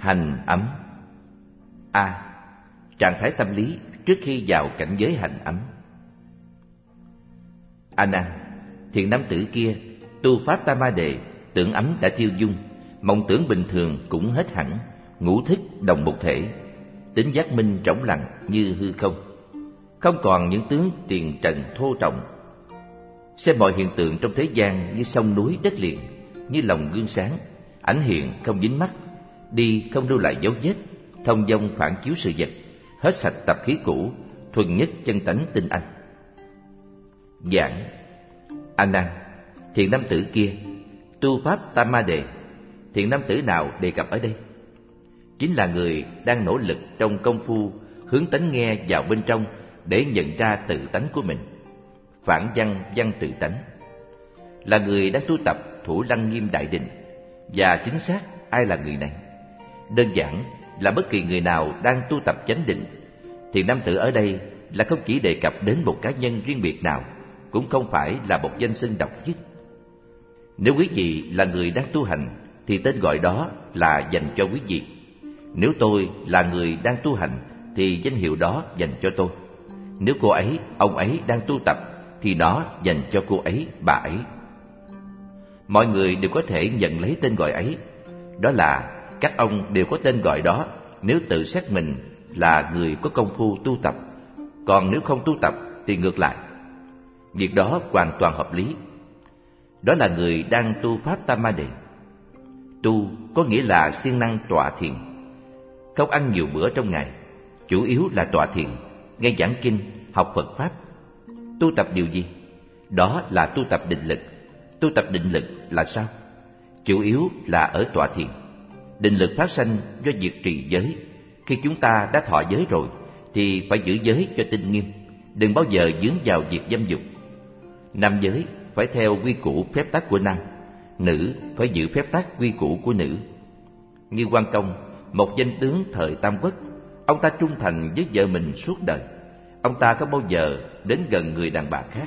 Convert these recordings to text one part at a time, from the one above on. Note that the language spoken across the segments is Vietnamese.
Hành ấm. A. Trạng thái tâm lý trước khi vào cảnh giới hành ấm. A Nan, thiện nam tử kia tu pháp Tam Ma Đề, tưởng ấm đã tiêu dung, mộng tưởng bình thường cũng hết hẳn, ngũ thức đồng một thể, tính giác minh trống lặng như hư không, không còn những tướng tiền trần thô trọng. Xem mọi hiện tượng trong thế gian như sông núi đất liền, như lòng gương sáng, ảnh hiện không dính mắt, đi không lưu lại dấu vết, thông dong phản chiếu sự vật, hết sạch tập khí cũ, thuần nhất chân tánh tinh anh. Giảng. A Nan, thiện nam tử kia tu pháp Tam Ma Đề, thiện nam tử nào đề cập ở đây? Chính là người đang nỗ lực trong công phu hướng tánh nghe vào bên trong để nhận ra tự tánh của mình, phản văn văn tự tánh, là người đang tu tập Thủ Lăng Nghiêm Đại Định. Và chính xác ai là người này? Đơn giản là bất kỳ người nào đang tu tập chánh định. Thiện nam tử ở đây là không chỉ đề cập đến một cá nhân riêng biệt nào, cũng không phải là một danh xưng độc nhất. Nếu quý vị là người đang tu hành thì tên gọi đó là dành cho quý vị. Nếu tôi là người đang tu hành thì danh hiệu đó dành cho tôi. Nếu cô ấy, ông ấy đang tu tập thì nó dành cho cô ấy, bà ấy. Mọi người đều có thể nhận lấy tên gọi ấy. Đó là các ông đều có tên gọi đó nếu tự xét mình là người có công phu tu tập. Còn nếu không tu tập thì ngược lại. Việc đó hoàn toàn hợp lý. Đó là người đang tu pháp Tam Ma Đề. Tu có nghĩa là siêng năng tọa thiền, không ăn nhiều bữa trong ngày, chủ yếu là tọa thiền, nghe giảng kinh, học Phật pháp. Tu tập điều gì? Đó là tu tập định lực. Tu tập định lực là sao? Chủ yếu là ở tọa thiền. Định lực phát sanh do việc trì giới. Khi chúng ta đã thọ giới rồi thì phải giữ giới cho tinh nghiêm, đừng bao giờ dướng vào việc dâm dục. Nam giới phải theo quy củ phép tắc của nam, nữ phải giữ phép tắc quy củ của nữ. Như Quan Công, một danh tướng thời Tam Quốc, ông ta trung thành với vợ mình suốt đời. Ông ta không bao giờ đến gần người đàn bà khác.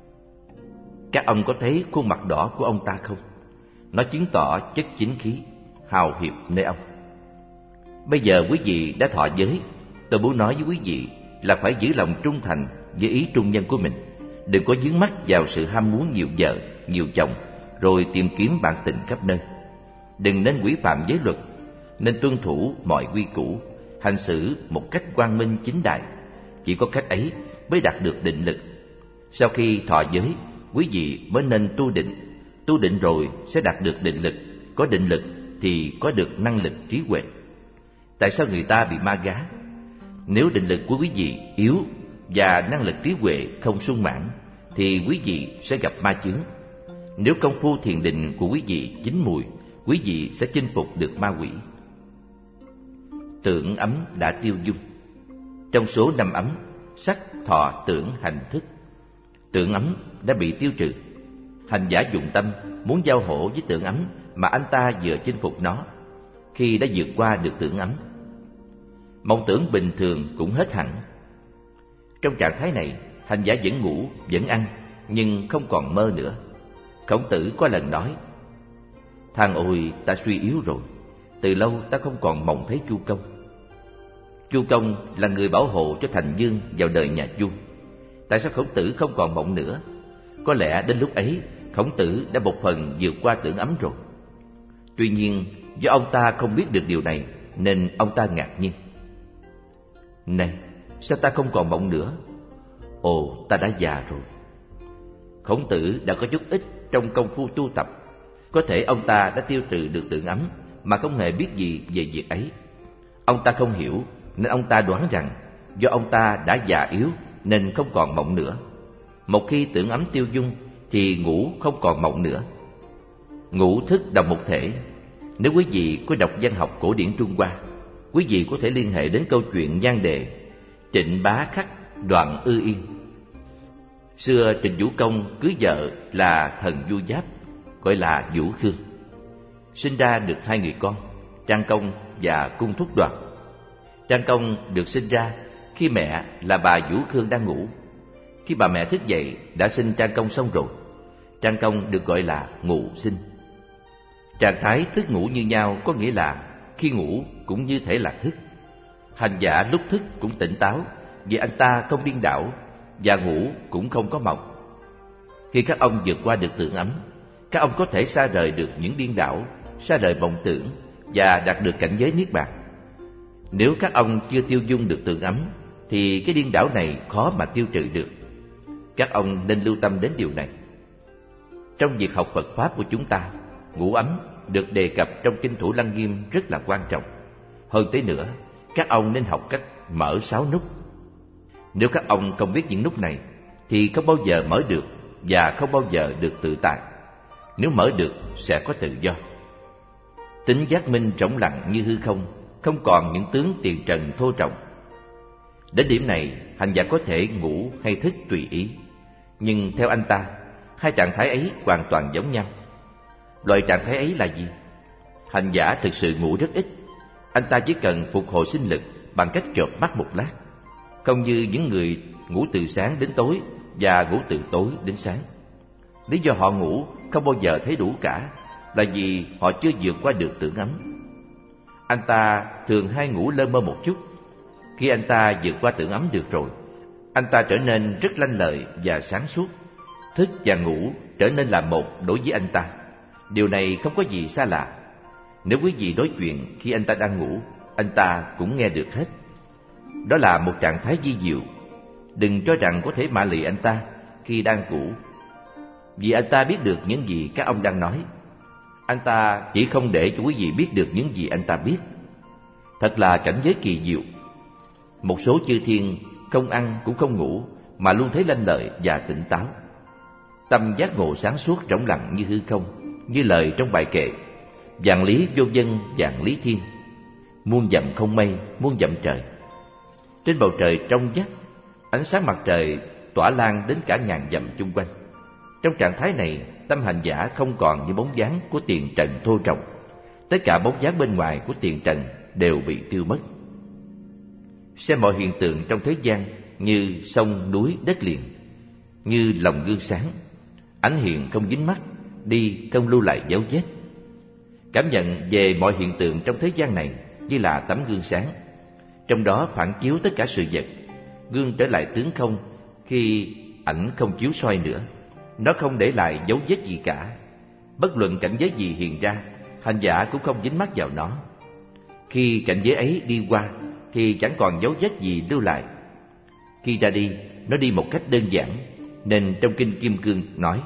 Các ông có thấy khuôn mặt đỏ của ông ta không? Nó chứng tỏ chất chính khí, hào hiệp nơi ông. Bây giờ quý vị đã thọ giới, tôi muốn nói với quý vị là phải giữ lòng trung thành với ý trung nhân của mình. Đừng có vướng mắc vào sự ham muốn nhiều vợ, nhiều chồng, rồi tìm kiếm bạn tình khắp nơi. Đừng nên quy phạm giới luật, nên tuân thủ mọi quy củ, hành xử một cách quang minh chính đại. Chỉ có cách ấy mới đạt được định lực. Sau khi thọ giới, quý vị mới nên tu định. Tu định rồi sẽ đạt được định lực. Có định lực thì có được năng lực trí huệ. Tại sao người ta bị ma gá? Nếu định lực của quý vị yếu và năng lực trí huệ không sung mãn thì quý vị sẽ gặp ma chướng. Nếu công phu thiền định của quý vị chín mùi, quý vị sẽ chinh phục được ma quỷ. Tưởng ấm đã tiêu dung. Trong số 5 ấm, sắc, thọ, tưởng, hành, thức, tưởng ấm đã bị tiêu trừ. Hành giả dụng tâm muốn giao hổ với tưởng ấm mà anh ta vừa chinh phục nó. Khi đã vượt qua được tưởng ấm, mộng tưởng bình thường cũng hết hẳn. Trong trạng thái này, hành giả vẫn ngủ, vẫn ăn, nhưng không còn mơ nữa. Khổng Tử có lần nói: Thằng ôi, ta suy yếu rồi, từ lâu ta không còn mộng thấy Chu Công. Chu Công là người bảo hộ cho Thành Dương vào đời nhà Chu. Tại sao Khổng Tử không còn mộng nữa? Có lẽ đến lúc ấy Khổng Tử đã một phần vượt qua tưởng ấm rồi. Tuy nhiên do ông ta không biết được điều này nên ông ta ngạc nhiên. Này, sao ta không còn mộng nữa? Ồ, ta đã già rồi. Khổng Tử đã có chút ít trong công phu tu tập. Có thể ông ta đã tiêu trừ được tưởng ấm mà không hề biết gì về việc ấy. Ông ta không hiểu nên ông ta đoán rằng do ông ta đã già yếu nên không còn mộng nữa. Một khi tưởng ấm tiêu dung thì ngủ không còn mộng nữa. Ngũ thức đồng một thể. Nếu quý vị có đọc văn học cổ điển Trung Hoa, quý vị có thể liên hệ đến câu chuyện nhan đề Trịnh Bá Khắc Đoạn Ư Yên. Xưa Trịnh Vũ Công cưới vợ là thần Vu Giáp, gọi là Vũ Khương. Sinh ra được 2 người con, Trang Công và Cung Thúc Đoạt. Trang Công được sinh ra khi mẹ là bà Vũ Khương đang ngủ. Khi bà mẹ thức dậy đã sinh Trang Công xong rồi. Trang Công được gọi là ngủ sinh. Trạng thái thức ngủ như nhau có nghĩa là khi ngủ cũng như thể là thức. Hành giả lúc thức cũng tỉnh táo, vì anh ta không điên đảo, và ngủ cũng không có mộng. Khi các ông vượt qua được tưởng ấm, các ông có thể xa rời được những điên đảo, xa rời vọng tưởng và đạt được cảnh giới niết bàn. Nếu các ông chưa tiêu dung được tưởng ấm, thì cái điên đảo này khó mà tiêu trừ được. Các ông nên lưu tâm đến điều này. Trong việc học Phật Pháp của chúng ta, ngủ ấm được đề cập trong Kinh Thủ Lăng Nghiêm rất là quan trọng. Hơn thế nữa, các ông nên học cách mở 6 nút. Nếu các ông không biết những nút này, thì không bao giờ mở được và không bao giờ được tự tại. Nếu mở được, sẽ có tự do. Tính giác minh trống lặng như hư không, không còn những tướng tiền trần thô trọng. Đến điểm này, hành giả có thể ngủ hay thức tùy ý. Nhưng theo anh ta, hai trạng thái ấy hoàn toàn giống nhau. Loại trạng thái ấy là gì? Hành giả thực sự ngủ rất ít. Anh ta chỉ cần phục hồi sinh lực bằng cách chợp mắt một lát, không như những người ngủ từ sáng đến tối và ngủ từ tối đến sáng. Lý do họ ngủ không bao giờ thấy đủ cả là vì họ chưa vượt qua được tưởng ấm. Anh ta thường hay ngủ lơ mơ một chút. Khi anh ta vượt qua tưởng ấm được rồi, anh ta trở nên rất lanh lợi và sáng suốt. Thức và ngủ trở nên là một đối với anh ta. Điều này không có gì xa lạ. Nếu quý vị nói chuyện khi anh ta đang ngủ, anh ta cũng nghe được hết. Đó là một trạng thái vi diệu. Đừng cho rằng có thể mạ lị anh ta khi đang ngủ, vì anh ta biết được những gì các ông đang nói. Anh ta chỉ không để cho quý vị biết được những gì anh ta biết. Thật là cảnh giới kỳ diệu. Một số chư thiên không ăn cũng không ngủ mà luôn thấy lanh lợi và tỉnh táo. Tâm giác ngộ sáng suốt rỗng lặng như hư không, như lời trong bài kệ: vạn lý vô vân, vạn lý thiên, muôn dặm không mây, muôn dặm trời. Trên bầu trời trong vắt, ánh sáng mặt trời tỏa lan đến cả ngàn dặm chung quanh. Trong trạng thái này, tâm hành giả không còn như bóng dáng của tiền trần thô trọng. Tất cả bóng dáng bên ngoài của tiền trần đều bị tiêu mất. Xem mọi hiện tượng trong thế gian như sông, núi, đất liền, như lồng gương sáng, ánh hiện không dính mắt, đi không lưu lại dấu vết. Cảm nhận về mọi hiện tượng trong thế gian này như là tấm gương sáng, trong đó phản chiếu tất cả sự vật. Gương trở lại tướng không khi ảnh không chiếu soi nữa. Nó không để lại dấu vết gì cả. Bất luận cảnh giới gì hiện ra, hành giả cũng không dính mắc vào nó. Khi cảnh giới ấy đi qua thì chẳng còn dấu vết gì lưu lại. Khi ra đi, nó đi một cách đơn giản, nên trong Kinh Kim Cương nói: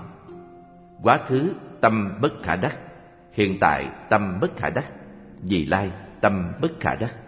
quá khứ tâm bất khả đắc, hiện tại tâm bất khả đắc, vị lai tâm bất khả đắc.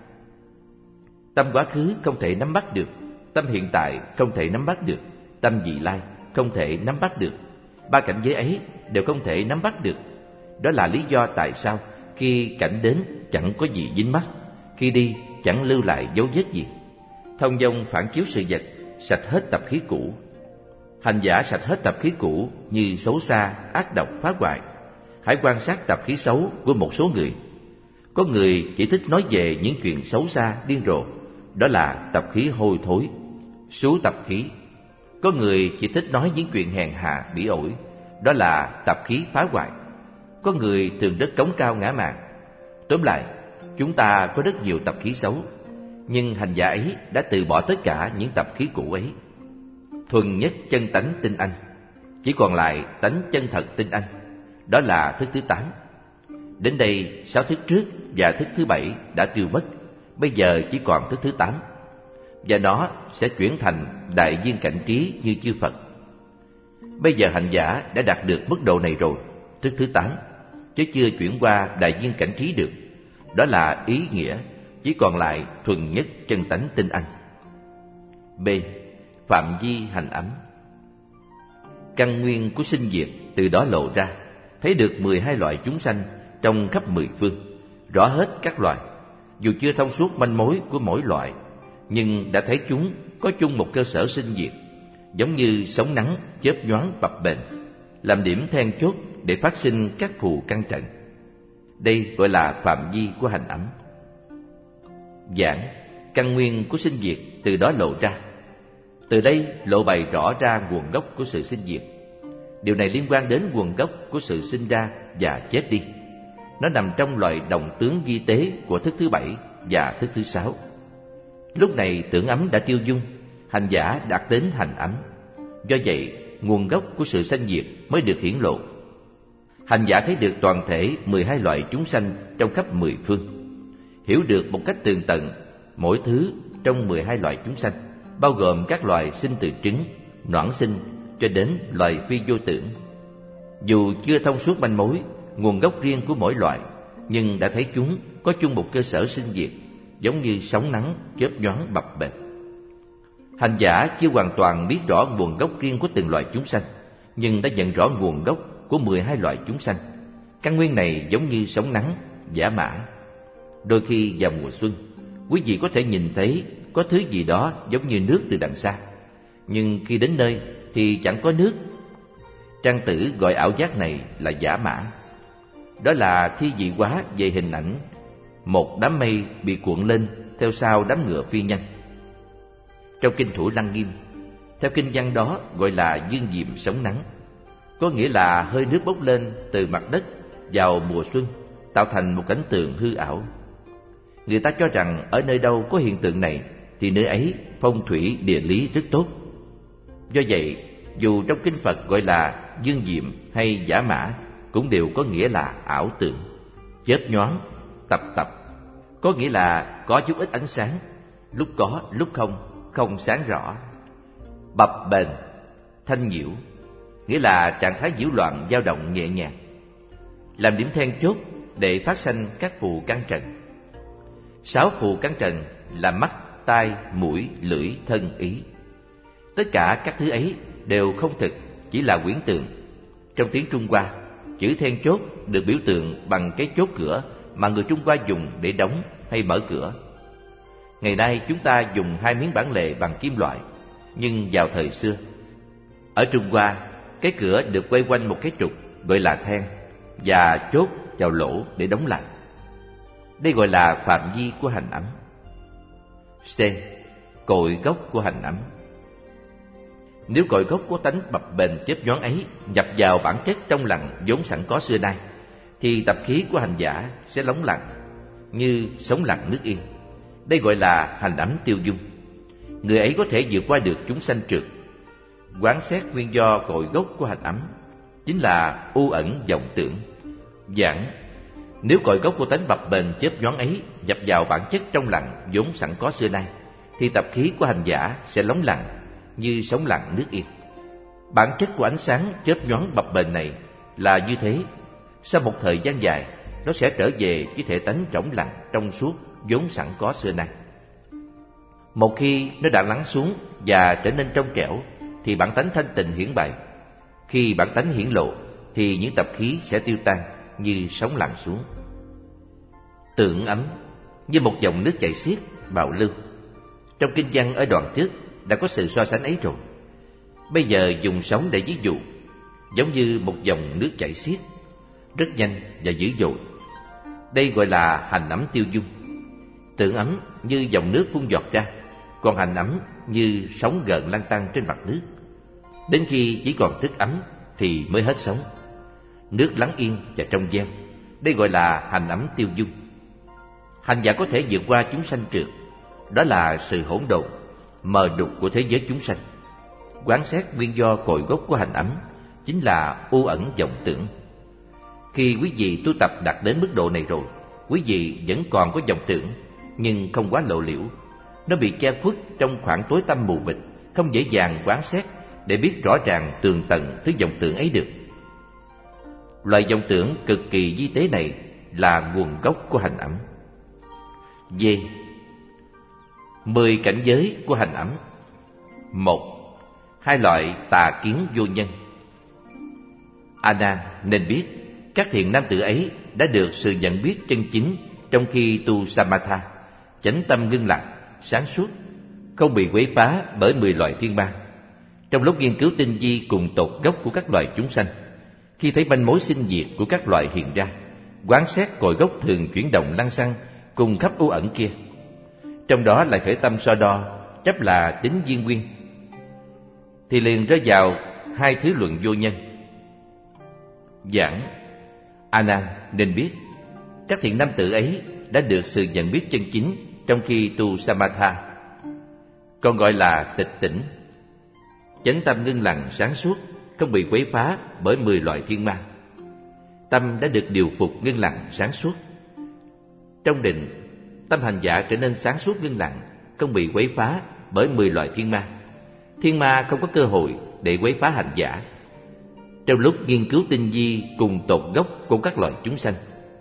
Tâm quá khứ không thể nắm bắt được, tâm hiện tại không thể nắm bắt được, tâm vị lai không thể nắm bắt được. Ba cảnh giới ấy đều không thể nắm bắt được. Đó là lý do tại sao khi cảnh đến chẳng có gì dính mắc, khi đi chẳng lưu lại dấu vết gì. Thông dong phản chiếu sự vật, sạch hết tập khí cũ. Hành giả sạch hết tập khí cũ như xấu xa, ác độc, phá hoại. Hãy quan sát tập khí xấu của một số người. Có người chỉ thích nói về những chuyện xấu xa, điên rồ, đó là tập khí hôi thối, xú tập khí. Có người chỉ thích nói những chuyện hèn hạ, bỉ ổi, đó là tập khí phá hoại. Có người thường rất cống cao ngã mạn. Tóm lại, chúng ta có rất nhiều tập khí xấu, nhưng hành giả ấy đã từ bỏ tất cả những tập khí cũ ấy. Thuần nhất chân tánh tinh anh, chỉ còn lại tánh chân thật tinh anh. Đó là thức thứ 8. Đến đây 6 thức trước và thức thứ 7 đã tiêu mất. Bây giờ chỉ còn thức thứ 8, và nó sẽ chuyển thành đại viên cảnh trí như chư Phật. Bây giờ hành giả đã đạt được mức độ này rồi, thức thứ 8, chứ chưa chuyển qua đại viên cảnh trí được. Đó là ý nghĩa, chỉ còn lại thuần nhất chân tánh tinh anh. B. Phạm vi hành ấm. Căn nguyên của sinh diệt từ đó lộ ra, thấy được 12 loại chúng sanh trong khắp 10 phương, rõ hết các loài. Dù chưa thông suốt manh mối của mỗi loại, nhưng đã thấy chúng có chung một cơ sở sinh diệt, giống như sóng nắng chớp nhoáng bập bềnh, làm điểm then chốt để phát sinh các phù căn trận. Đây gọi là phạm vi của hành ấm. Giảng căn nguyên của sinh diệt từ đó lộ ra. Từ đây lộ bày rõ ra nguồn gốc của sự sinh diệt. Điều này liên quan đến nguồn gốc của sự sinh ra và chết đi. Nó nằm trong loại đồng tướng vi tế của thức thứ 7 và thức thứ 6. Lúc này tưởng ấm đã tiêu dung, hành giả đạt đến hành ấm. Do vậy, nguồn gốc của sự sanh diệt mới được hiển lộ. Hành giả thấy được toàn thể 12 loại chúng sanh trong khắp 10 phương, hiểu được một cách tường tận mỗi thứ trong 12 loại chúng sanh, bao gồm các loài sinh từ trứng, noãn sinh cho đến loài phi vô tưởng. Dù chưa thông suốt manh mối, nguồn gốc riêng của mỗi loại, nhưng đã thấy chúng có chung một cơ sở sinh diệt, giống như sóng nắng chớp nhoáng bập bềnh. Hành giả chưa hoàn toàn biết rõ nguồn gốc riêng của từng loại chúng sanh, nhưng đã nhận rõ nguồn gốc của 12 loại chúng sanh. Căn nguyên này giống như sóng nắng, giả mã. Đôi khi vào mùa xuân, quý vị có thể nhìn thấy có thứ gì đó giống như nước từ đằng xa, nhưng khi đến nơi thì chẳng có nước. Trang Tử gọi ảo giác này là giả mã. Đó là thi vị hóa về hình ảnh một đám mây bị cuộn lên theo sau đám ngựa phi nhanh. Trong kinh Thủ Lăng Nghiêm, theo kinh văn đó gọi là dương diệm sóng nắng, có nghĩa là hơi nước bốc lên từ mặt đất vào mùa xuân, tạo thành một cảnh tượng hư ảo. Người ta cho rằng ở nơi đâu có hiện tượng này thì nơi ấy phong thủy địa lý rất tốt. Do vậy, dù trong kinh Phật gọi là dương diệm hay giả mã, cũng đều có nghĩa là ảo tưởng, chớp nhoáng, tập, có nghĩa là có chút ít ánh sáng, lúc có lúc không sáng rõ. Bập bềnh, thanh nhiễu, nghĩa là trạng thái nhiễu loạn dao động nhẹ nhàng, làm điểm then chốt để phát sanh các phù căn trần. 6 phù căn trần là mắt, tai, mũi, lưỡi, thân, ý. Tất cả các thứ ấy đều không thực, chỉ là huyễn tượng. Trong tiếng Trung Hoa, chữ then chốt được biểu tượng bằng cái chốt cửa mà người Trung Hoa dùng để đóng hay mở cửa. Ngày nay chúng ta dùng 2 miếng bản lề bằng kim loại, nhưng vào thời xưa, ở Trung Hoa, cái cửa được quay quanh một cái trục gọi là then và chốt vào lỗ để đóng lại. Đây gọi là phạm vi của hành ấm. C. Cội gốc của hành ấm. Nếu cội gốc của tánh bập bềnh chớp nhoáng ấy nhập vào bản chất trong lặng vốn sẵn có xưa nay, thì tập khí của hành giả sẽ lắng lặng như sóng lặng nước yên. Đây gọi là hành ấm tiêu dung. Người ấy có thể vượt qua được chúng sanh trượt. Quán xét nguyên do cội gốc của hành ấm chính là u ẩn vọng tưởng. Giảng: nếu cội gốc của tánh bập bềnh chớp nhoáng ấy nhập vào bản chất trong lặng vốn sẵn có xưa nay, thì tập khí của hành giả sẽ lắng lặng như sóng lặng nước yên. Bản chất của ánh sáng chớp nhoáng bập bềnh này là như thế. Sau một thời gian dài, nó sẽ trở về với thể tánh trống lặng trong suốt vốn sẵn có xưa nay. Một khi nó đã lắng xuống và trở nên trong trẻo, thì bản tánh thanh tịnh hiển bày. Khi bản tánh hiển lộ, thì những tập khí sẽ tiêu tan như sóng lặng xuống. Tưởng ấm như một dòng nước chảy xiết, bạo lưu. Trong kinh văn ở đoạn trước đã có sự so sánh ấy rồi. Bây giờ dùng sóng để ví dụ, giống như một dòng nước chảy xiết, rất nhanh và dữ dội. Đây gọi là hành ấm tiêu dung. Tưởng ấm như dòng nước phun giọt ra, còn hành ấm như sóng gợn lan tăng trên mặt nước. Đến khi chỉ còn thức ấm thì mới hết sóng. Nước lắng yên và trong veo. Đây gọi là hành ấm tiêu dung. Hành giả có thể vượt qua chúng sanh trượt. Đó là sự hỗn độn, mờ đục của thế giới chúng sanh. Quán xét nguyên do cội gốc của hành ấm chính là u ẩn vọng tưởng. Khi quý vị tu tập đạt đến mức độ này rồi, quý vị vẫn còn có vọng tưởng, nhưng không quá lộ liễu. Nó bị che khuất trong khoảng tối tăm mù mịt, không dễ dàng quán xét để biết rõ ràng tường tận thứ vọng tưởng ấy được. Loại vọng tưởng cực kỳ vi tế này là nguồn gốc của hành ấm. D. 10 cảnh giới của hành ấm. 1. 2 loại tà kiến vô nhân. A Nan nên biết, các thiện nam tử ấy đã được sự nhận biết chân chính trong khi tu Samatha, chánh tâm ngưng lặng, sáng suốt, không bị quấy phá bởi 10 loại thiên ma. Trong lúc nghiên cứu tinh vi cùng tột gốc của các loài chúng sanh, khi thấy manh mối sinh diệt của các loài hiện ra, quán xét cội gốc thường chuyển động lăng xăng cùng khắp u ẩn kia, trong đó lại khởi tâm so đo, chấp là tính viên nguyên, thì liền rơi vào 2 thứ luận vô nhân. Giảng: A Nan nên biết, Các thiện nam tử ấy đã được sự nhận biết chân chính trong khi tu Samatha, còn gọi là tịch tỉnh. Chánh tâm ngưng lặng sáng suốt, không bị quấy phá bởi 10 loại thiên ma. Tâm đã được điều phục ngưng lặng sáng suốt. Trong định, tâm hành giả trở nên sáng suốt ngưng lặng, không bị quấy phá bởi 10 loại thiên ma. Thiên ma không có cơ hội để quấy phá hành giả. Trong lúc nghiên cứu tinh vi cùng tột gốc của các loài chúng sanh,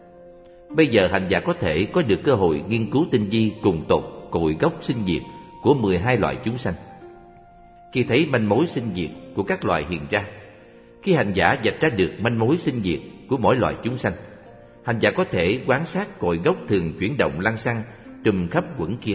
bây giờ hành giả có thể có được cơ hội nghiên cứu tinh vi cùng tột cội gốc sinh diệt của 12 loại chúng sanh. Khi thấy manh mối sinh diệt của các loài hiện ra, khi hành giả vạch ra được manh mối sinh diệt của mỗi loài chúng sanh, hành giả có thể quan sát cội gốc thường chuyển động lăng xăng trùm khắp quẩn kia.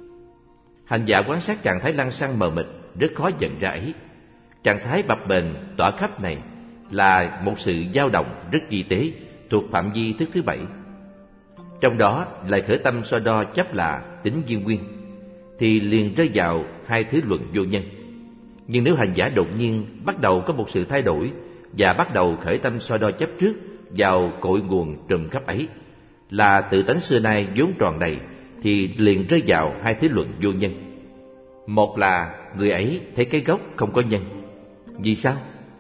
Hành giả quan sát trạng thái lăng xăng mờ mịt rất khó nhận ra ấy. Trạng thái bập bềnh tỏa khắp này là một sự dao động rất vi tế thuộc phạm vi thức thứ 7. Trong đó lại khởi tâm so đo chấp là tính duyên nguyên, thì liền rơi vào hai thứ luận vô nhân. Nhưng nếu hành giả đột nhiên bắt đầu có một sự thay đổi và bắt đầu khởi tâm so đo chấp trước vào cội nguồn trùm khắp ấy, là tự tánh xưa nay vốn tròn đầy, thì liền rơi vào hai thứ luận vô nhân. Một là người ấy thấy cái gốc không có nhân. Vì sao?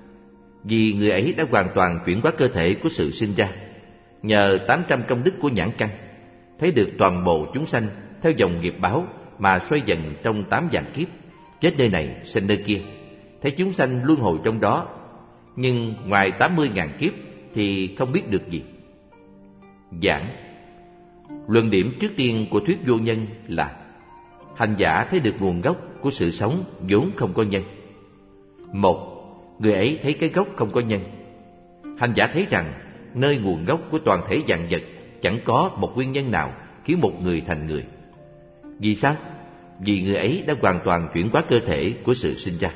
Vì người ấy đã hoàn toàn chuyển hóa cơ thể của sự sinh ra, nhờ 800 công đức của nhãn căn, thấy được toàn bộ chúng sanh theo dòng nghiệp báo mà xoay dần trong 8 vạn kiếp, chết nơi này sinh nơi kia, thấy chúng sanh luân hồi trong đó, nhưng ngoài 80.000 kiếp thì không biết được gì. Giảng luận điểm trước tiên của thuyết vô nhân là hành giả thấy được nguồn gốc của sự sống vốn không có nhân. Một, người ấy thấy cái gốc không có nhân. Hành giả thấy rằng nơi nguồn gốc của toàn thể vạn vật chẳng có một nguyên nhân nào khiến một người thành người. Vì sao? Vì người ấy đã hoàn toàn chuyển hóa cơ thể của sự sinh ra.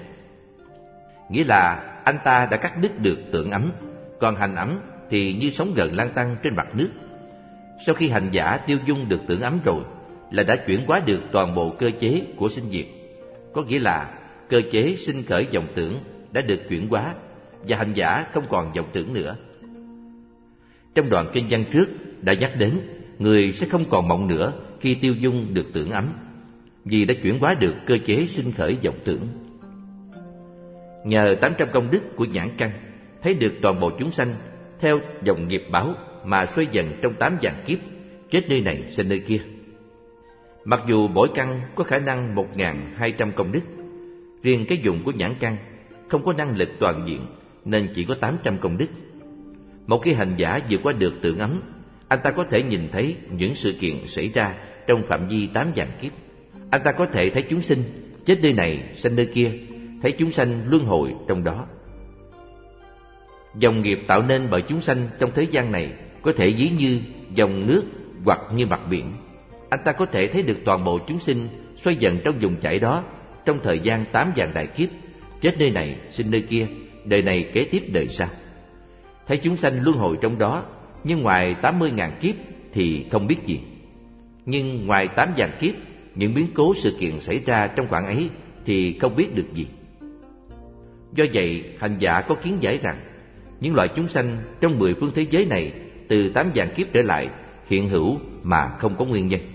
Nghĩa là anh ta đã cắt đứt được tưởng ấm, còn hành ấm thì như sóng gợn lan tăng trên mặt nước. Sau khi hành giả tiêu dung được tưởng ấm rồi, là đã chuyển hóa được toàn bộ cơ chế của sinh diệt. Có nghĩa là cơ chế sinh khởi vọng tưởng đã được chuyển hóa, và hành giả không còn vọng tưởng nữa. Trong đoạn kinh văn trước đã nhắc đến, người sẽ không còn mộng nữa khi tiêu dung được tưởng ấm, vì đã chuyển hóa được cơ chế sinh khởi vọng tưởng. Nhờ 800 công đức của nhãn căn, thấy được toàn bộ chúng sanh theo dòng nghiệp báo mà xoay dần trong 8 vạn kiếp, chết nơi này sinh nơi kia. Mặc dù mỗi căn có khả năng 1.200 công đức, riêng cái dụng của nhãn căn không có năng lực toàn diện nên chỉ có 800 công đức. Một khi hành giả vượt qua được tưởng ấm, anh ta có thể nhìn thấy những sự kiện xảy ra trong phạm vi 8 vạn kiếp. Anh ta có thể thấy chúng sinh chết nơi này sanh nơi kia, thấy chúng sanh luân hồi trong đó. Dòng nghiệp tạo nên bởi chúng sanh trong thế gian này có thể ví như dòng nước hoặc như mặt biển. Anh ta có thể thấy được toàn bộ chúng sinh xoay dần trong vùng chảy đó trong thời gian 8 vạn đại kiếp, chết nơi này sinh nơi kia, đời này kế tiếp đời sau. Thấy chúng sanh luân hồi trong đó, nhưng ngoài 80.000 kiếp thì không biết gì. Nhưng ngoài 8 vạn kiếp, những biến cố sự kiện xảy ra trong khoảng ấy thì không biết được gì. Do vậy, hành giả có kiến giải rằng những loại chúng sanh trong 10 phương thế giới này từ 8 vạn kiếp trở lại hiện hữu mà không có nguyên nhân.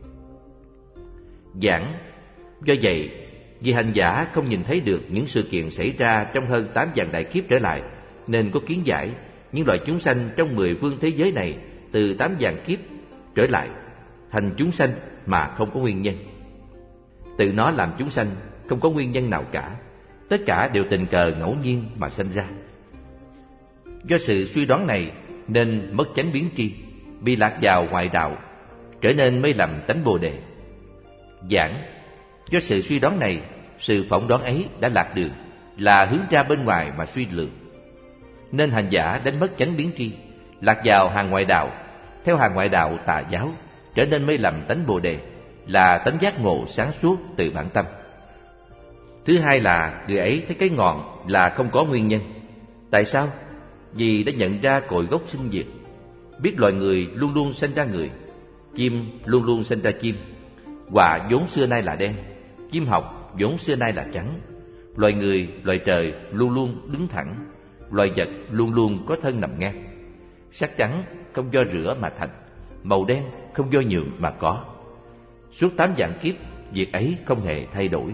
Giảng do vậy, vì hành giả không nhìn thấy được những sự kiện xảy ra trong hơn 8 vạn đại kiếp trở lại, nên có kiến giải những loại chúng sanh trong 10 phương thế giới này từ 8 vạn kiếp trở lại thành chúng sanh mà không có nguyên nhân. Tự nó làm chúng sanh không có nguyên nhân nào cả, tất cả đều tình cờ ngẫu nhiên mà sanh ra. Do sự suy đoán này nên mất chánh biến tri, bị lạc vào ngoại đạo, trở nên mê lầm tánh Bồ Đề. Giảng do sự suy đoán này, sự phỏng đoán ấy đã lạc đường, là hướng ra bên ngoài mà suy lường, nên hành giả đánh mất chánh biến tri, lạc vào hàng ngoại đạo, theo hàng ngoại đạo tà giáo, trở nên mê lầm tánh Bồ Đề, là tánh giác ngộ sáng suốt từ bản tâm. Thứ hai là người ấy thấy cái ngọn là không có nguyên nhân. Tại sao? Vì đã nhận ra cội gốc sinh diệt, biết loài người luôn luôn sinh ra người, chim luôn luôn sinh ra chim, họa vốn xưa nay là đen, chim học vốn xưa nay là trắng, loài người, loài trời luôn luôn đứng thẳng, loài vật luôn luôn có thân nằm ngang. Sắc trắng không do rửa mà thành, màu đen không do nhuộm mà có. Suốt 8 vạn kiếp, việc ấy không hề thay đổi.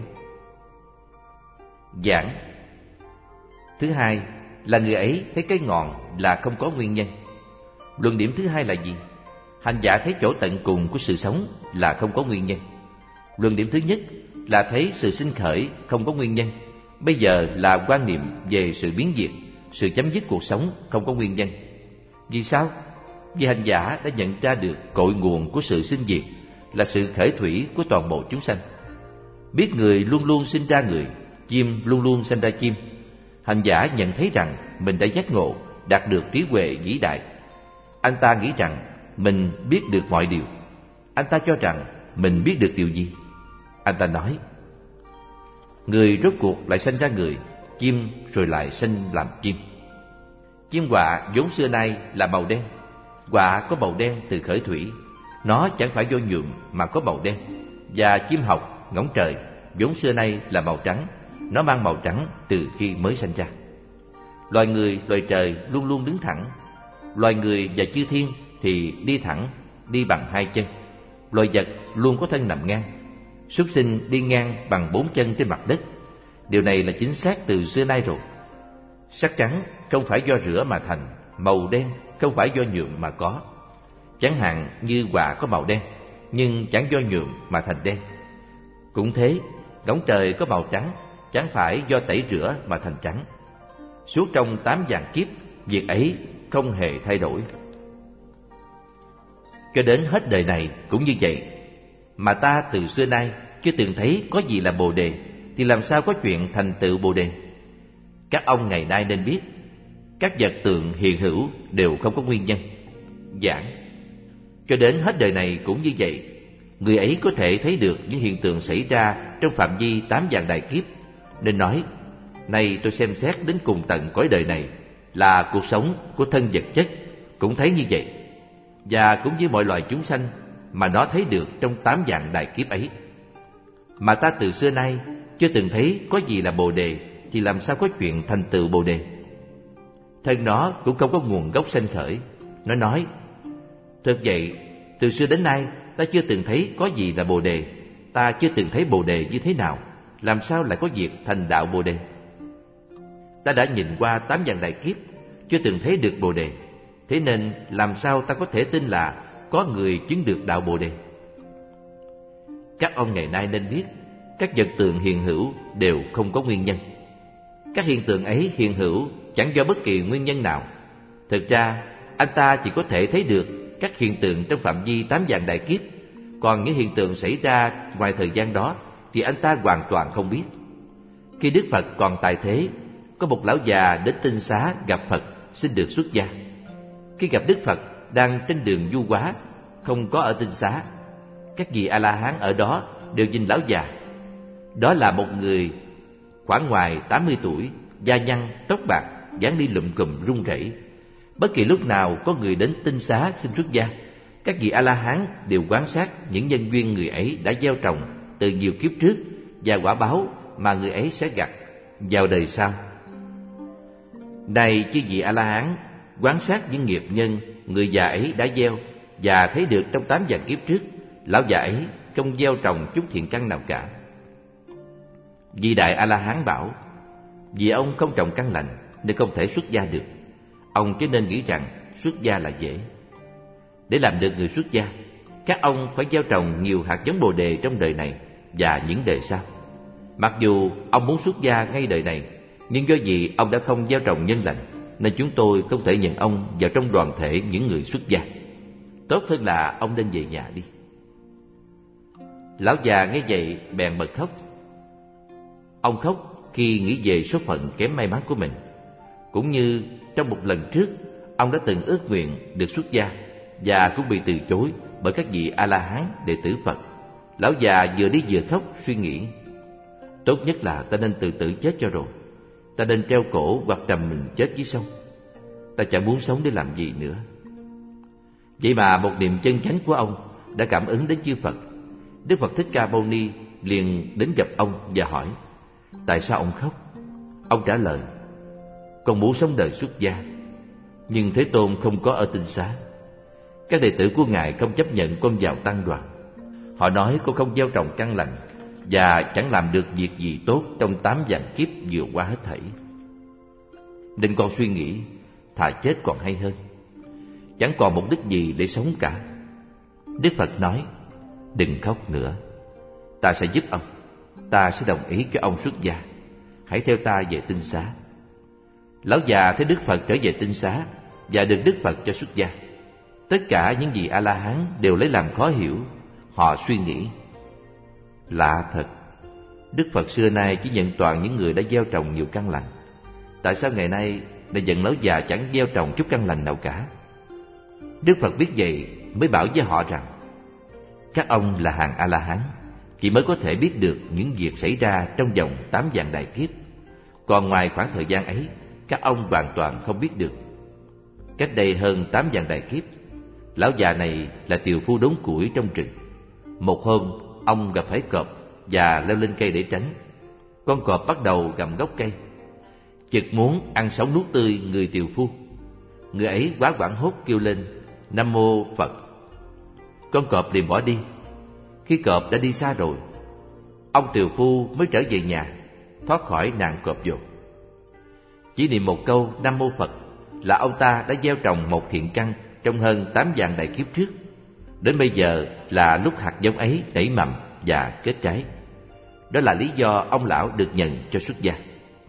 Giảng. Thứ hai là người ấy thấy cái ngọn là không có nguyên nhân. Luận điểm thứ hai là gì? Hành giả thấy chỗ tận cùng của sự sống là không có nguyên nhân. Luận điểm thứ nhất là thấy sự sinh khởi không có nguyên nhân. Bây giờ là quan niệm về sự biến diệt, sự chấm dứt cuộc sống không có nguyên nhân. Vì sao? Vì hành giả đã nhận ra được cội nguồn của sự sinh diệt là sự khởi thủy của toàn bộ chúng sanh. Biết người luôn luôn sinh ra người, chim luôn luôn sinh ra chim. Hành giả nhận thấy rằng mình đã giác ngộ, đạt được trí huệ vĩ đại. Anh ta nghĩ rằng mình biết được mọi điều. Anh ta cho rằng mình biết được điều gì? Anh ta nói, người rốt cuộc lại sinh ra người, chim rồi lại sinh làm chim. Chim quạ vốn xưa nay là màu đen. Quạ có màu đen từ khởi thủy, nó chẳng phải do nhuộm mà có màu đen. Và chim học, ngỗng trời vốn xưa nay là màu trắng, nó mang màu trắng từ khi mới sinh ra. Loài người, loài trời luôn luôn đứng thẳng. Loài người và chư thiên thì đi thẳng, đi bằng 2 chân. Loài vật luôn có thân nằm ngang. Súc sinh đi ngang bằng 4 chân trên mặt đất. Điều này là chính xác từ xưa nay rồi. Sắc trắng không phải do rửa mà thành, màu đen không phải do nhuộm mà có. Chẳng hạn như quạ có màu đen, nhưng chẳng do nhuộm mà thành đen. Cũng thế, ngỗng trời có màu trắng, chẳng phải do tẩy rửa mà thành trắng. Suốt trong 8 vạn kiếp, việc ấy không hề thay đổi. Cho đến hết đời này cũng như vậy. Mà ta từ xưa nay chưa từng thấy có gì là Bồ Đề, thì làm sao có chuyện thành tựu Bồ Đề? Các ông ngày nay nên biết, các vật tượng hiện hữu đều không có nguyên nhân. Giảng. Cho đến hết đời này cũng như vậy. Người ấy có thể thấy được những hiện tượng xảy ra trong phạm vi 8 vạn đại kiếp, nên nói, nay tôi xem xét đến cùng tận cõi đời này là cuộc sống của thân vật chất, cũng thấy như vậy. Và cũng như mọi loài chúng sanh mà nó thấy được trong 8 vạn đại kiếp ấy. Mà ta từ xưa nay chưa từng thấy có gì là Bồ Đề, thì làm sao có chuyện thành tựu Bồ Đề? Thân nó cũng không có nguồn gốc sanh khởi. Nó nói, thực vậy, từ xưa đến nay ta chưa từng thấy có gì là Bồ Đề. Ta chưa từng thấy Bồ Đề như thế nào, làm sao lại có việc thành đạo Bồ Đề? Ta đã nhìn qua 8 vạn đại kiếp, chưa từng thấy được Bồ Đề. Thế nên làm sao ta có thể tin là có người chứng được đạo Bồ Đề? Các ông ngày nay nên biết, các vật tượng hiện hữu đều không có nguyên nhân. Các hiện tượng ấy hiện hữu chẳng do bất kỳ nguyên nhân nào. Thực ra, anh ta chỉ có thể thấy được các hiện tượng trong phạm vi 8 vạn đại kiếp. Còn những hiện tượng xảy ra ngoài thời gian đó thì anh ta hoàn toàn không biết. Khi Đức Phật còn tại thế, có một lão già đến Tinh Xá gặp Phật xin được xuất gia. Khi gặp Đức Phật đang trên đường du hóa, không có ở Tinh Xá, các vị A-la-hán ở đó đều nhìn lão già. Đó là một người khoảng ngoài 80 tuổi, da nhăn, tóc bạc, dáng đi lụm cụm run rẩy. Bất kỳ lúc nào có người đến Tinh Xá xin xuất gia, các vị A-la-hán đều quan sát những nhân duyên người ấy đã gieo trồng từ nhiều kiếp trước và quả báo mà người ấy sẽ gặt vào đời sau. Này chư vị A-la-hán, quan sát những nghiệp nhân người già ấy đã gieo và thấy được trong 8 vạn kiếp trước, lão già ấy không gieo trồng chút thiện căn nào cả. Vị đại A-la-hán bảo, vì ông không trồng căn lành nên không thể xuất gia được. Ông chỉ nên nghĩ rằng xuất gia là dễ. Để làm được người xuất gia, các ông phải gieo trồng nhiều hạt giống Bồ Đề trong đời này và những đời sau. Mặc dù ông muốn xuất gia ngay đời này, nhưng do vì ông đã không gieo trồng nhân lành, nên chúng tôi không thể nhận ông vào trong đoàn thể những người xuất gia. Tốt hơn là ông nên về nhà đi. Lão già nghe vậy bèn bật khóc. Ông khóc khi nghĩ về số phận kém may mắn của mình. Cũng như trong một lần trước, ông đã từng ước nguyện được xuất gia và cũng bị từ chối bởi các vị A-la-hán đệ tử Phật. Lão già vừa đi vừa khóc suy nghĩ, tốt nhất là ta nên tự tử chết cho rồi. Ta nên treo cổ hoặc trầm mình chết dưới sông. Ta chẳng muốn sống để làm gì nữa. Vậy mà một niềm chân chánh của ông đã cảm ứng đến chư Phật. Đức Phật Thích Ca Mâu Ni liền đến gặp ông và hỏi, tại sao ông khóc? Ông trả lời, con muốn sống đời xuất gia. Nhưng Thế Tôn không có ở Tinh Xá. Các đệ tử của Ngài không chấp nhận con vào tăng đoàn. Họ nói con không gieo trồng căn lành và chẳng làm được việc gì tốt trong 8 vạn kiếp vừa qua hết thảy. Nên con suy nghĩ thà chết còn hay hơn, chẳng còn mục đích gì để sống cả. Đức Phật nói: đừng khóc nữa, ta sẽ giúp ông. Ta sẽ đồng ý cho ông xuất gia. Hãy theo ta về Tinh Xá. Lão già thấy Đức Phật trở về Tinh Xá và được Đức Phật cho xuất gia. Tất cả những vị A-la-hán đều lấy làm khó hiểu. Họ suy nghĩ: lạ thật, Đức Phật xưa nay chỉ nhận toàn những người đã gieo trồng nhiều căn lành. Tại sao ngày nay lại giận lão già chẳng gieo trồng chút căn lành nào cả? Đức Phật biết vậy mới bảo với họ rằng: các ông là hàng A-la-hán, chỉ mới có thể biết được những việc xảy ra trong vòng 8 vạn đại kiếp. Còn ngoài khoảng thời gian ấy, các ông hoàn toàn không biết được. Cách đây hơn 8 vạn đại kiếp, lão già này là tiều phu đốn củi trong rừng. Một hôm, ông gặp phải cọp và leo lên cây để tránh. Con cọp bắt đầu gặm gốc cây, chực muốn ăn sống nuốt tươi người tiều phu. Người ấy quá hoảng hốt kêu lên: Nam Mô Phật. Con cọp liền bỏ đi. Khi cọp đã đi xa rồi, ông tiều phu mới trở về nhà, thoát khỏi nạn cọp dột. Chỉ niệm một câu Nam Mô Phật là ông ta đã gieo trồng một thiện căn trong hơn 8 vạn đại kiếp trước. Đến bây giờ là lúc hạt giống ấy nảy mầm và kết trái. Đó là lý do ông lão được nhận cho xuất gia.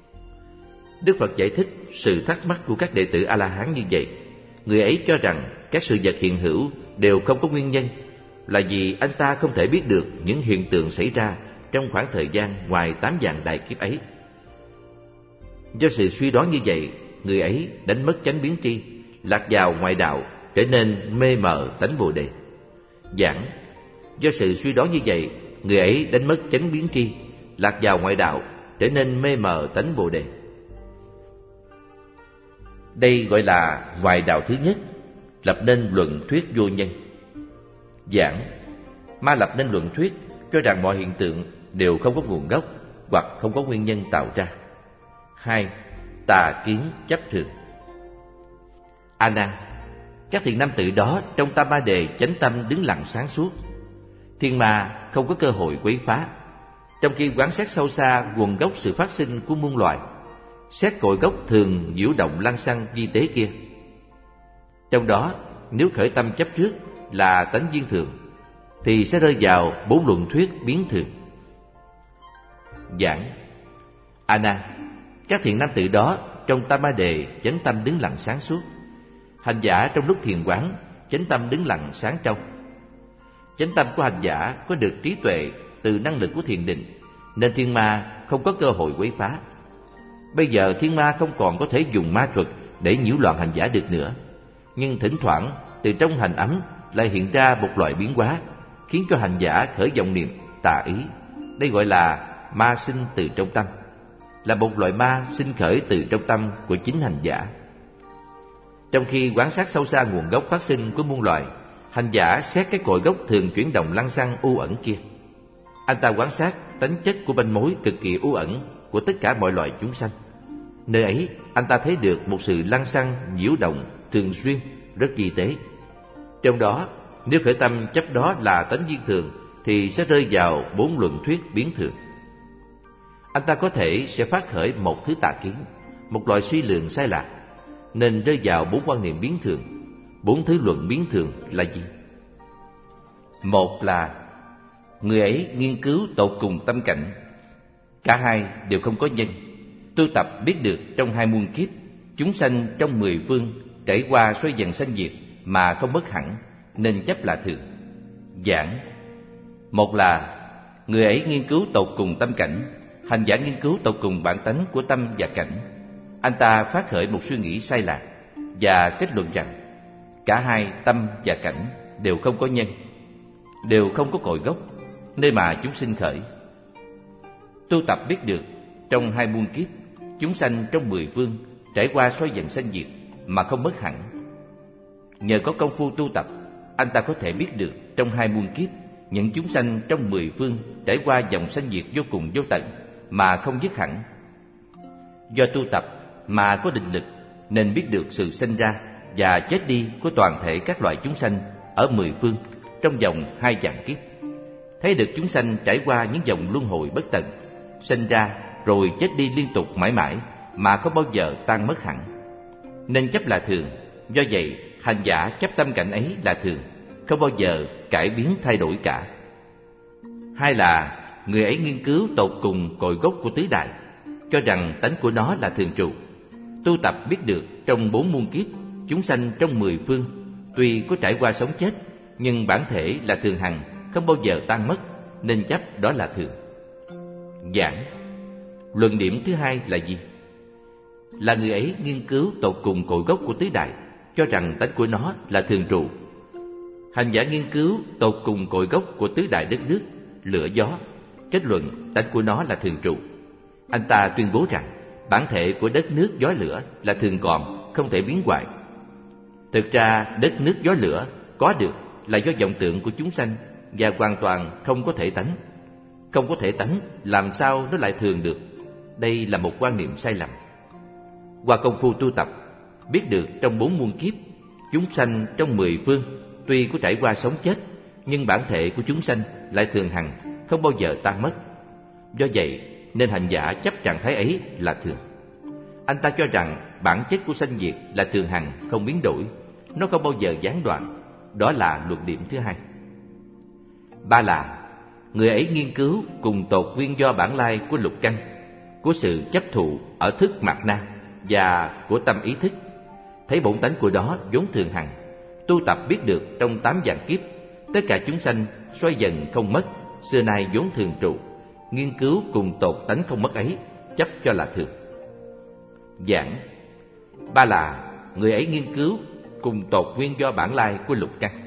Đức Phật giải thích sự thắc mắc của các đệ tử A-la-hán như vậy. Người ấy cho rằng các sự vật hiện hữu đều không có nguyên nhân, là vì anh ta không thể biết được những hiện tượng xảy ra trong khoảng thời gian ngoài 8 vạn đại kiếp ấy. Do sự suy đoán như vậy, người ấy đánh mất chánh biến tri, lạc vào ngoại đạo, trở nên mê mờ tánh Bồ Đề. Giảng: do sự suy đoán như vậy, người ấy đánh mất chánh biến tri, lạc vào ngoại đạo, trở nên mê mờ tánh Bồ Đề. Đây gọi là ngoại đạo thứ nhất, lập nên luận thuyết vô nhân. Giảng: ma lập nên luận thuyết cho rằng mọi hiện tượng đều không có nguồn gốc hoặc không có nguyên nhân tạo ra. 2. Tà kiến chấp thường. A Nan, các thiện nam tử đó trong Tam Ma Đề chánh tâm đứng lặng sáng suốt. Thiên ma không có cơ hội quấy phá, trong khi quan sát sâu xa nguồn gốc sự phát sinh của muôn loài, xét cội gốc thường nhiễu động lăng xăng vi tế kia. Trong đó, nếu khởi tâm chấp trước là tánh duyên thường, thì sẽ rơi vào 4 luận thuyết biến thường. Giảng: A Nan, các thiện nam tử đó trong Tam Ma Đề chánh tâm đứng lặng sáng suốt. Hành giả trong lúc thiền quán chánh tâm đứng lặng sáng trong. Chánh tâm của hành giả có được trí tuệ từ năng lực của thiền định, nên thiên ma không có cơ hội quấy phá. Bây giờ thiên ma không còn có thể dùng ma thuật để nhiễu loạn hành giả được nữa, nhưng thỉnh thoảng từ trong hành ấm lại hiện ra một loại biến hóa, khiến cho hành giả khởi vọng niệm tà ý. Đây gọi là ma sinh từ trong tâm, là một loại ma sinh khởi từ trong tâm của chính hành giả. Trong khi quan sát sâu xa nguồn gốc phát sinh của muôn loài, hành giả xét cái cội gốc thường chuyển động lăng xăng u ẩn kia. Anh ta quan sát tánh chất của manh mối cực kỳ u ẩn của tất cả mọi loài chúng sanh. Nơi ấy, anh ta thấy được một sự lăng xăng nhiễu động thường xuyên, rất vi tế. Trong đó, nếu khởi tâm chấp đó là tánh duyên thường, thì sẽ rơi vào 4 luận thuyết biến thường. Anh ta có thể sẽ phát khởi một thứ tà kiến, một loại suy lượng sai lạc, nên rơi vào 4 quan niệm biến thường. 4 thứ luận biến thường là gì? Một là người ấy nghiên cứu tột cùng tâm cảnh. Cả hai đều không có nhân. Tu tập biết được trong 2 muôn kiếp, chúng sanh trong 10 phương trải qua xoay dần sanh diệt mà không mất hẳn, nên chấp là thường. Giảng: một là người ấy nghiên cứu tột cùng tâm cảnh. Hành giả nghiên cứu tột cùng bản tánh của tâm và cảnh. Anh ta phát khởi một suy nghĩ sai lạc và kết luận rằng cả hai tâm và cảnh đều không có nhân, đều không có cội gốc, nơi mà chúng sinh khởi. Tu tập biết được trong 2 muôn kiếp, chúng sanh trong 10 phương trải qua xoay dần sanh diệt mà không mất hẳn. Nhờ có công phu tu tập, anh ta có thể biết được trong 2 muôn kiếp, những chúng sanh trong 10 phương trải qua dòng sanh diệt vô cùng vô tận mà không dứt hẳn. Do tu tập mà có định lực, nên biết được sự sinh ra và chết đi của toàn thể các loài chúng sanh ở mười phương trong vòng 2 vạn kiếp. Thấy được chúng sanh trải qua những vòng luân hồi bất tận, sinh ra rồi chết đi liên tục mãi mãi mà không bao giờ tan mất hẳn, nên chấp là thường. Do vậy, hành giả chấp tâm cảnh ấy là thường, không bao giờ cải biến thay đổi cả. Hai là người ấy nghiên cứu tột cùng cội gốc của tứ đại, cho rằng tánh của nó là thường trụ. Tu tập biết được trong 4 muôn kiếp, chúng sanh trong 10 phương tuy có trải qua sống chết, nhưng bản thể là thường hằng, không bao giờ tan mất, nên chấp đó là thường. Giảng. Luận điểm thứ hai là gì? Là người ấy nghiên cứu tột cùng cội gốc của tứ đại, cho rằng tánh của nó là thường trụ. Hành giả nghiên cứu tột cùng cội gốc của tứ đại đất nước, lửa gió, kết luận tánh của nó là thường trụ. Anh ta tuyên bố rằng bản thể của đất nước gió lửa là thường còn, không thể biến hoại. Thực ra đất nước gió lửa có được là do vọng tưởng của chúng sanh và hoàn toàn không có thể tánh. Không có thể tánh, làm sao nó lại thường được? Đây là một quan niệm sai lầm. Qua công phu tu tập, biết được trong 4 muôn kiếp, chúng sanh trong 10 phương tuy có trải qua sống chết, nhưng bản thể của chúng sanh lại thường hằng, không bao giờ tan mất. Do vậy nên hành giả chấp trạng thái ấy là thường. Anh ta cho rằng bản chất của sanh diệt là thường hằng, không biến đổi, nó không bao giờ gián đoạn. Đó là luận điểm thứ hai. Ba là người ấy nghiên cứu cùng tột nguyên do bản lai của lục căn, của sự chấp thụ ở thức mạt na và của tâm ý thức, thấy bổn tánh của đó vốn thường hằng. Tu tập biết được trong 8 vạn kiếp, tất cả chúng sanh xoay dần không mất, xưa nay vốn thường trụ. Nghiên cứu cùng tột tánh không mất ấy, chấp cho là thường. Giảng. Ba là người ấy nghiên cứu cùng tột nguyên do bản lai của lục căn.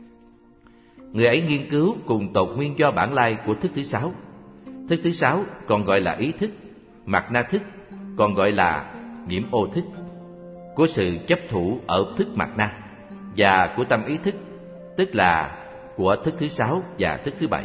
Người ấy nghiên cứu cùng tột nguyên do bản lai của thức thứ 6. Thức thứ 6 còn gọi là ý thức, mạt na thức còn gọi là nhiễm ô thức, của sự chấp thủ ở thức mạt na và của tâm ý thức, tức là của thức thứ 6 và thức thứ 7.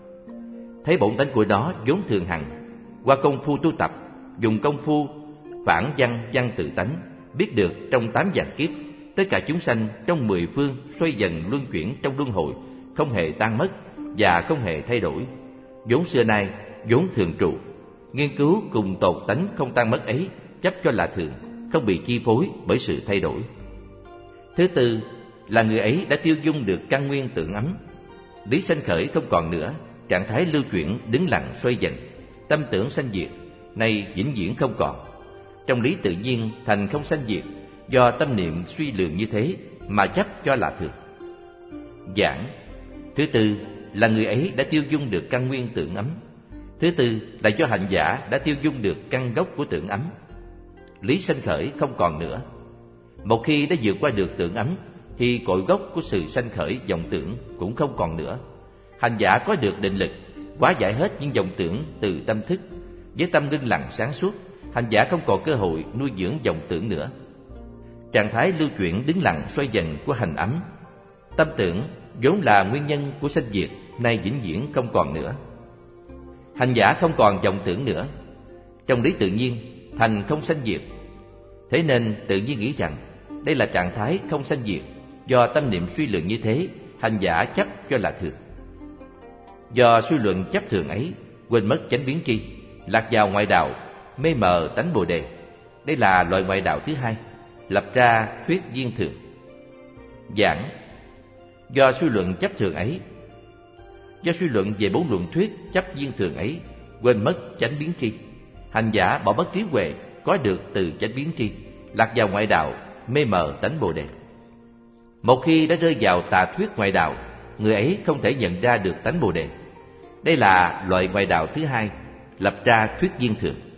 Thấy bổn tánh của nó vốn thường hằng, qua công phu tu tập, dùng công phu phản văn văn tự tánh, biết được trong 8 vạn kiếp, tất cả chúng sanh trong 10 phương xoay dần luân chuyển trong luân hồi, không hề tan mất và không hề thay đổi, vốn xưa nay vốn thường trụ. Nghiên cứu cùng tột tánh không tan mất ấy, chấp cho là thường, không bị chi phối bởi sự thay đổi. Thứ tư là người ấy đã tiêu dung được căn nguyên tưởng ấm, lý sanh khởi không còn nữa, trạng thái lưu chuyển đứng lặng xoay dần, tâm tưởng sanh diệt nay vĩnh viễn không còn. Trong lý tự nhiên thành không sanh diệt, do tâm niệm suy lường như thế mà chấp cho là thường. Giảng. Thứ tư là người ấy đã tiêu dung được căn nguyên tưởng ấm. Thứ tư là do hành giả đã tiêu dung được căn gốc của tưởng ấm, lý sanh khởi không còn nữa. Một khi đã vượt qua được tưởng ấm thì cội gốc của sự sanh khởi vọng tưởng cũng không còn nữa. Hành giả có được định lực, hóa giải hết những vọng tưởng từ tâm thức. Với tâm ngưng lặng sáng suốt, hành giả không còn cơ hội nuôi dưỡng vọng tưởng nữa. Trạng thái lưu chuyển đứng lặng xoay dần của hành ấm, tâm tưởng vốn là nguyên nhân của sanh diệt, nay vĩnh viễn không còn nữa. Hành giả không còn vọng tưởng nữa. Trong lý tự nhiên thành không sanh diệt, thế nên tự nhiên nghĩ rằng đây là trạng thái không sanh diệt. Do tâm niệm suy luận như thế, hành giả chấp cho là thường. Do suy luận chấp thường ấy, quên mất chánh biến tri, lạc vào ngoại đạo, mê mờ tánh bồ đề. Đây là loại ngoại đạo thứ hai, lập ra thuyết viên thường. Giảng. Do suy luận chấp thường ấy, do suy luận về 4 luận thuyết chấp viên thường ấy, quên mất chánh biến tri, hành giả bỏ mất trí huệ có được từ chánh biến tri, lạc vào ngoại đạo, mê mờ tánh bồ đề. Một khi đã rơi vào tà thuyết ngoại đạo, người ấy không thể nhận ra được tánh bồ đề. Đây là loại ngoại đạo thứ hai, lập ra thuyết viên thường.